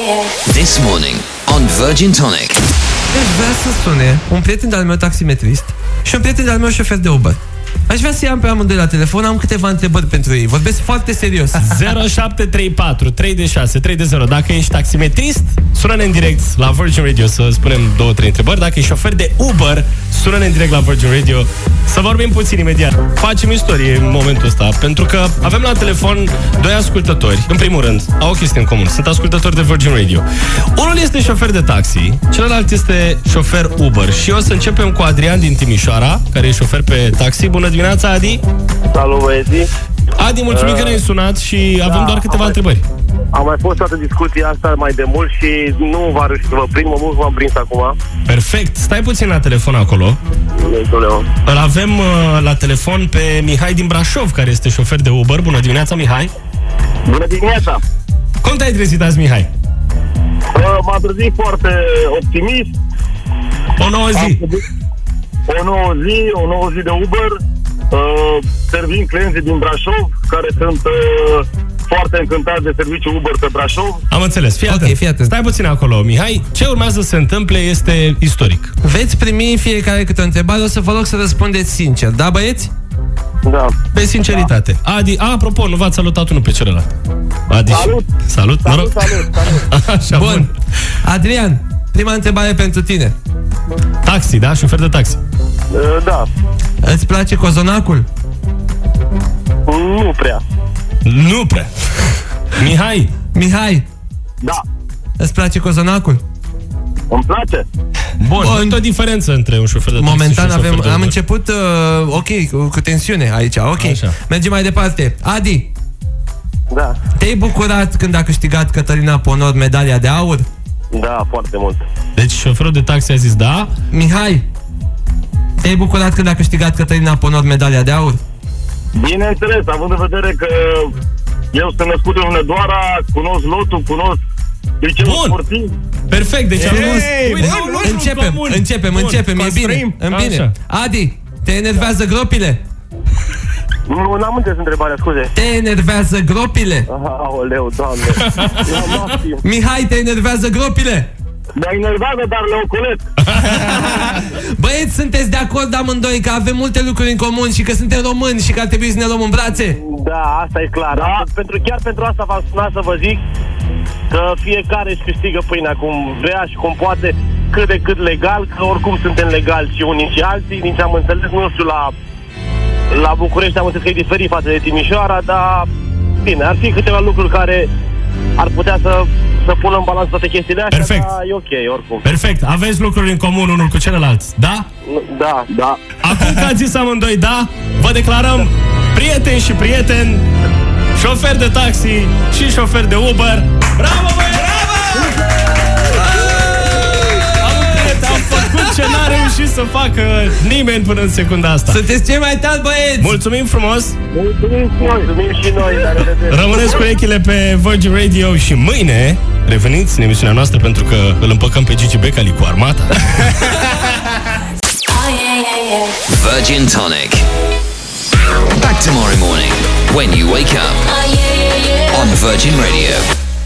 This morning on Virgin Tonic. Aș vrea să sune un prieten de-al meu taximetrist și un prieten de-al meu șofer de Uber. Aș vrea să i-am pe amândoi la telefon, am câteva întrebări pentru ei. Vorbesc foarte serios. 0734 3 de 6 3 de 0. Dacă ești taximetrist, sună-ne în direct la Virgin Radio să spunem 2-3 întrebări. Dacă ești șofer de Uber, sună-ne în direct la Virgin Radio să vorbim puțin imediat. Facem istorie în momentul ăsta, pentru că avem la telefon doi ascultători. În primul rând, au o chestie în comun. Sunt ascultători de Virgin Radio. Unul este șofer de taxi, celălalt este șofer Uber. Și o să începem cu Adrian din Timișoara, care e șofer pe taxi. Bună dimineața, Adi! Salut, băieții! Adi, mulțumim că ne-ai sunat și avem doar câteva întrebări. Am mai fost toată discuția asta mai de mult și nu v-a reușit să vă prind, m-am prins acum. Perfect, stai puțin la telefon acolo. Îl avem la telefon pe Mihai din Brașov, care este șofer de Uber. Bună dimineața, Mihai! Bună dimineața! Cum te-ai trezit azi, Mihai? M-am trezit foarte optimist. O nouă zi! O nouă zi de Uber. Servim clienții din Brașov, care sunt foarte încântați de serviciul Uber pe Brașov. Am înțeles, fii atent. Stai puțin acolo, Mihai. Ce urmează să se întâmple este istoric. Veți primi fiecare câte o întrebare, o să vă rog să răspundeți sincer. Da, băieți? Da. Pe sinceritate. Da. Adi, apropo, nu v-ați salutat unul pe celălalt. Adi, salut! Salut! Salut, salut! Așa, bun. Adrian, prima întrebare pentru tine. Taxi, da? Șofer de taxi. Da. Îți place cozonacul? Nu prea. Nu prea. Mihai. Da. Îți place cozonacul? Îmi place. Bun. Uite o diferență între un șofer de taxi momentan și un șofer de am început cu tensiune aici. Ok. Așa. Mergem mai departe. Adi. Da. Te-ai bucurat când a câștigat Cătălina Ponor medalia de aur? Da, foarte mult. Deci șoferul de taxi a zis da. Mihai, te-ai bucurat când a câștigat Cătălina Ponor medalia de aur? Bineînțeles, având în vedere că eu sunt născut în Hunedoara, cunosc lotul, cunosc liceul sportiv. Perfect, deci începem, e bine. Bine. Adi, te enervează gropile? Nu, n-am înțeles întrebarea, scuze. Te enervează gropile? Aoleu, Doamne. Mihai, te enervează gropile? Mă enervează, dar le ocolesc. Băieți, sunteți de acord amândoi că avem multe lucruri în comun și că suntem români și că ar trebui să ne luăm în brațe? Da, asta e clar. Da? Chiar pentru asta v-am sunat să vă zic că fiecare își câștigă pâinea cum vrea și cum poate, cât de cât legal, că oricum suntem legali și unii și alții. Din ce am înțeles, nu știu, la București am înțeles că e diferit față de Timișoara, dar bine, ar fi câteva lucruri care ar putea să pună în balanță toate chestiile astea. Perfect. Dar e ok, oricum. Perfect, aveți lucruri în comun unul cu celălalt, da? Da. Acum că ați zis amândoi da, vă declarăm prieteni și prieteni, șofer de taxi și șofer de Uber. Bravo, băi! Am făcut ce n-a reușit să facă nimeni până în secunda asta. Sunteți cei mai tari, băieți! Mulțumim frumos! Mulțumim și noi! Rămâneți cu urechile pe Virgin Radio și mâine reveniți în emisiunea noastră pentru că îl împăcăm pe Gigi Becali cu armata. Virgin Tonic. Back tomorrow morning when you wake up on Virgin Radio.